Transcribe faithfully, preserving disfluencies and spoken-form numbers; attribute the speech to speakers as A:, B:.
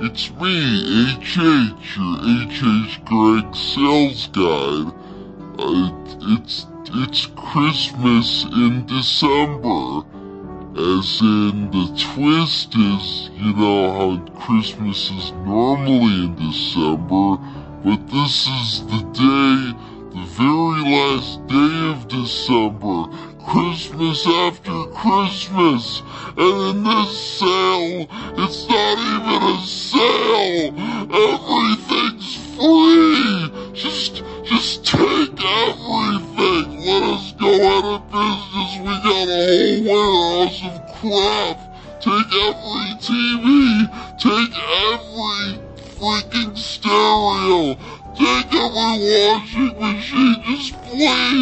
A: It's me, H H, your H H Greg Sales Guide. Uh, it's, it's Christmas in December. As in, the twist is, you know how Christmas is normally in December, but this is the day, the very last day of December, Christmas after Christmas, and in this sale, it's not even a sale, everything's free, just, just take everything, let us go out of business, we got a whole warehouse of crap, take every T V, take every freaking stereo, take every washing machine, just please,